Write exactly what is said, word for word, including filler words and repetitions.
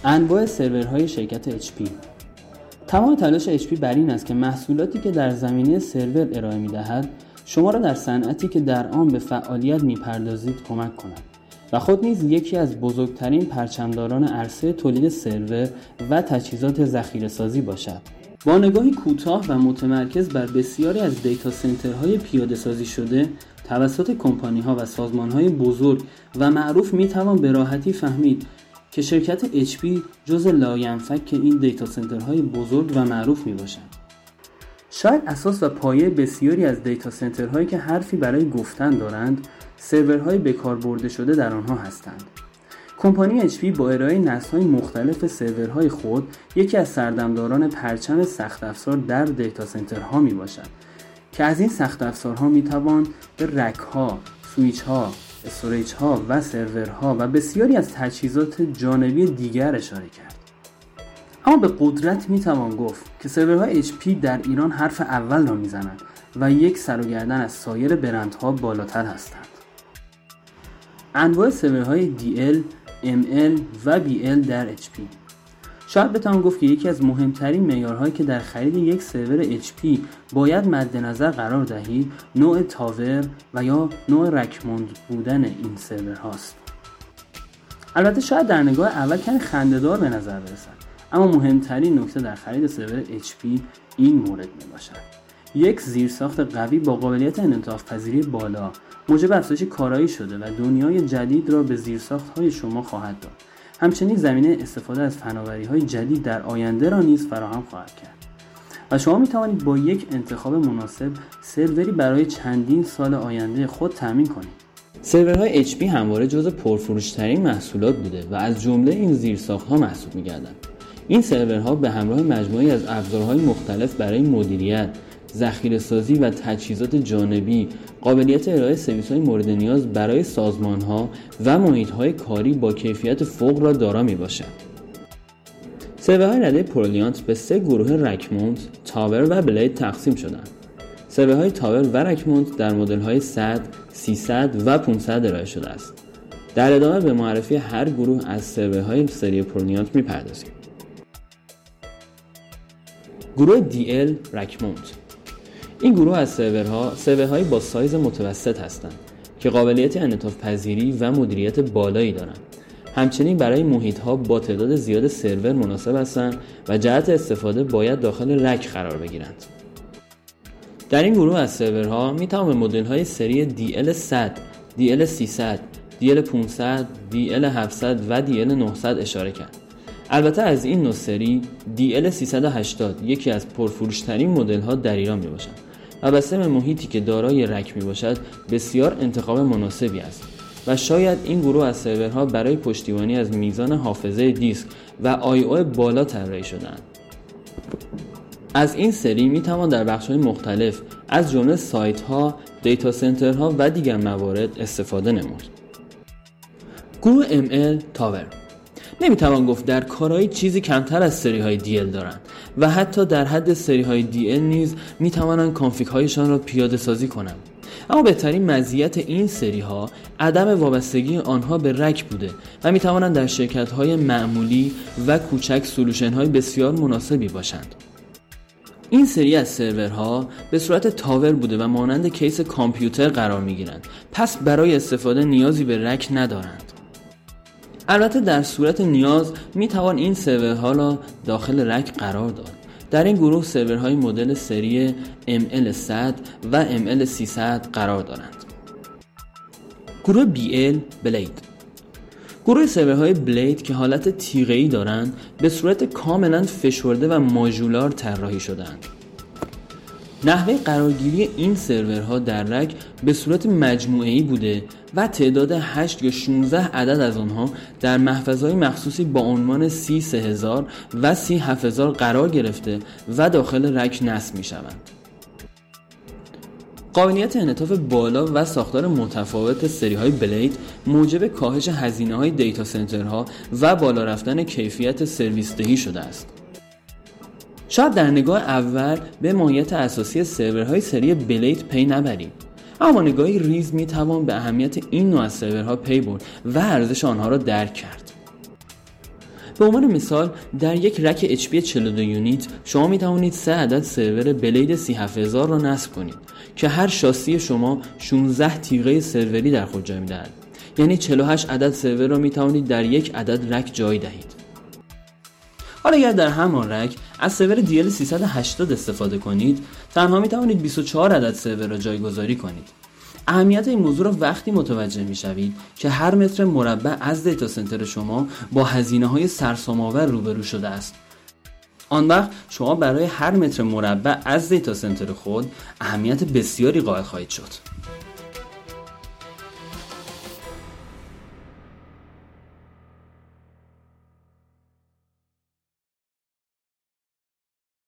انواع سرورهای شرکت اچ پی. تمام تلاش اچ پی بر این است که محصولاتی که در زمینه سرور ارائه می‌دهد شما را در صنعتی که در آن به فعالیت می‌پردازید کمک کند و خود نیز یکی از بزرگترین پرچمداران عرصه تولید سرور و تجهیزات ذخیره‌سازی باشد. با نگاهی کوتاه و متمرکز بر بسیاری از دیتا سنترهای پیاده‌سازی شده توسط کمپانی‌ها و سازمان‌های بزرگ و معروف می‌توان به راحتی فهمید که شرکت اچ پی جزء لاینفک این دیتا سنترهای بزرگ و معروف میباشد. شاید اساس و پایه بسیاری از دیتا سنترهایی که حرفی برای گفتن دارند، سرورهای بکار برده شده در آنها هستند. کمپانی اچ پی با ارائه نسل‌های مختلف سرورهای خود یکی از سردمداران پرچم سخت افزار در دیتا سنترها میباشد که از این سخت افزارها میتوان به رک‌ها، سویچ‌ها، استوریج ها و سرورها و بسیاری از تجهیزات جانبی دیگر اشاره کرد. اما به قدرت میتوان گفت که سرورهای اچ پی در ایران حرف اول را میزنند و یک سر و گردن از سایر برندها بالاتر هستند. انواع سرورهای دی ال، ام ال و بی ال در اچ پی. شاید بتوان گفت که یکی از مهمترین معیارهایی که در خرید یک سرور اچ پی باید مد نظر قرار دهید نوع تاور و یا نوع رکموند بودن این سرور هاست. البته شاید در نگاه اول کمی خنده‌دار به نظر برسد، اما مهمترین نکته در خرید سرور اچ پی این مورد می باشد: یک زیرساخت قوی با قابلیت انعطاف پذیری بالا موجب افزایش کارایی شده و دنیای جدید را به زیرساخت‌های شما خواهد داد. همچنین زمینه استفاده از فناوری‌های جدید در آینده را نیز فراهم خواهد کرد و شما می توانید با یک انتخاب مناسب سروری برای چندین سال آینده خود تامین کنید. سرورهای اچ پی همواره جزو پرفروش‌ترین محصولات بوده و از جمله این زیرساخت‌ها محسوب می‌گردند. این سرورها به همراه مجموعه‌ای از ابزارهای مختلف برای مدیریت، ذخیره‌سازی و تجهیزات جانبی، قابلیت ارائه سرویس‌های مورد نیاز برای سازمان‌ها و محیط‌های کاری با کیفیت فوق را دارا می‌باشد. سرورهای رده پرولیانت به سه گروه رکموند، تاور و بلید تقسیم شدند. سرورهای تاور و رکموند در مدل‌های صد، سیصد و پانصد ارائه شده است. در ادامه به معرفی هر گروه از سرورهای سری پرولیانت می‌پردازیم. گروه دی ال رکموند. این گروه از سرورها سرورهایی با سایز متوسط هستند که قابلیت انعطاف پذیری و مدیریت بالایی دارند. همچنین برای محیط‌ها با تعداد زیاد سرور مناسب هستند و جهت استفاده باید داخل رک قرار بگیرند. در این گروه از سرورها میتوان به مدل‌های سری دی ال صد، دی ال سیصد، دی ال پانصد، دی ال هفتصد و دی ال نهصد اشاره کرد. البته از این نوع سری دی ال سیصد و هشتاد یکی از پرفروش‌ترین مدل‌ها در ایران میباشد و بسته به محیطی که دارای رک میباشد بسیار انتخاب مناسبی است و شاید این گروه از سرورها برای پشتیبانی از میزان حافظه دیسک و آی او بالا طراحی شده‌اند. از این سری میتوان در بخش‌های مختلف از جمله سایت‌ها، دیتا سنترها و دیگر موارد استفاده نمود. گروه ام ال تاور. نمیتوان گفت در کارایی چیزی کمتر از سری های دی ال دارند و حتی در حد سری های دی ال نیز میتوانند کانفیگ هایشان را پیاده سازی کنند. اما بهترین مزیت این سری ها عدم وابستگی آنها به رک بوده و میتوانند در شرکت های معمولی و کوچک سولوشن های بسیار مناسبی باشند. این سری از سرورها به صورت تاور بوده و مانند کیس کامپیوتر قرار میگیرند، پس برای استفاده نیازی به رک ندارند. البته در صورت نیاز می توان این سرورها را داخل رک قرار داد. در این گروه سرورهای مدل سری ام ال صد و ام ال سیصد قرار دارند. گروه بی ال بلید. گروه سرورهای بلید که حالت تیغه‌ای دارند به صورت کاملا فشرده و ماژولار طراحی شده‌اند. نحوه قرارگیری این سرورها در رک به صورت مجموعه‌ای بوده و تعداد هشت یا شانزده عدد از آنها در محفظه‌های مخصوصی با عنوان سی سه هزار و سی هفت هزار قرار گرفته و داخل رک نصب می‌شوند. قابلیت انعطاف بالا و ساختار متفاوت سری‌های بلید موجب کاهش هزینه‌های دیتا سنترها و بالا رفتن کیفیت سرویس دهی شده است. شاید در نگاه اول به ماهیت اساسی سرورهای سری بلید پی نبریم، اما نگاهی ریز میتوان به اهمیت این نوع از سرورها پی برد و ارزش آنها را درک کرد. به عنوان مثال در یک رک اچ پی چهل و دو یونیت شما می توانید سه عدد سرور بلید سی و هفت هزار را نصب کنید که هر شاسی شما شانزده تیغه سروری در خود جای می‌دهد. یعنی چهل و هشت عدد سرور را می توانید در یک عدد رک جای دهید. حالا اگر در همان رک از سرور دی ال سیصد و هشتاد استفاده کنید، تنها می توانید بیست و چهار عدد سرور را جایگذاری کنید. اهمیت این موضوع را وقتی متوجه می شوید که هر متر مربع از دیتا سنتر شما با هزینه‌های سرسام‌آور روبرو شده است. آن وقت شما برای هر متر مربع از دیتا سنتر خود اهمیت بسیاری قائل خواهید شد.